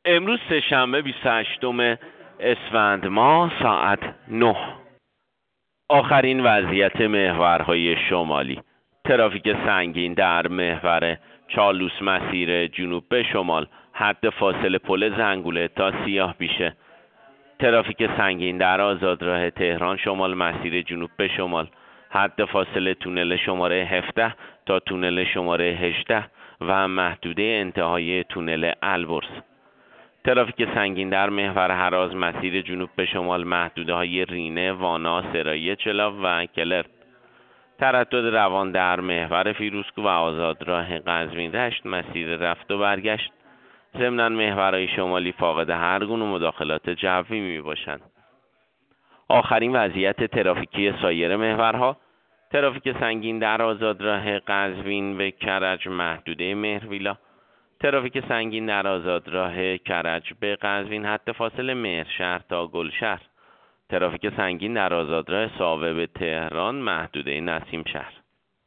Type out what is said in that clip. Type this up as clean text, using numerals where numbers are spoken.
امروز سه‌شنبه 28 اسفند ماه ساعت 9. آخرین وضعیت محورهای شمالی. ترافیک سنگین در محور چالوس مسیر جنوب به شمال، حد فاصله پل زنگوله تا سیاه بیشه. ترافیک سنگین در آزادراه تهران شمال مسیر جنوب به شمال، حد فاصله تونل شماره 17 تا تونل شماره 18 و محدوده انتهای تونل البرز. ترافیک سنگین در محور هراز مسیر جنوب به شمال، محدوده های رینه، وانا، سرایی چلاو و کلر. تردد روان در محور فیروزکوه و آزادراه قزوین رشت مسیر رفت و برگشت. ضمناً محورهای شمالی فاقد هر گونه مداخلات جوی می باشند. آخرین وضعیت ترافیکی سایر محورها: ترافیک سنگین در آزادراه قزوین به کرج محدوده مهرویلا. ترافیک سنگین در آزادراه کرج به قزوین حد فاصله مهرشهر تا گلشهر. ترافیک سنگین در آزادراه ساوه به تهران محدوده نسیم شهر.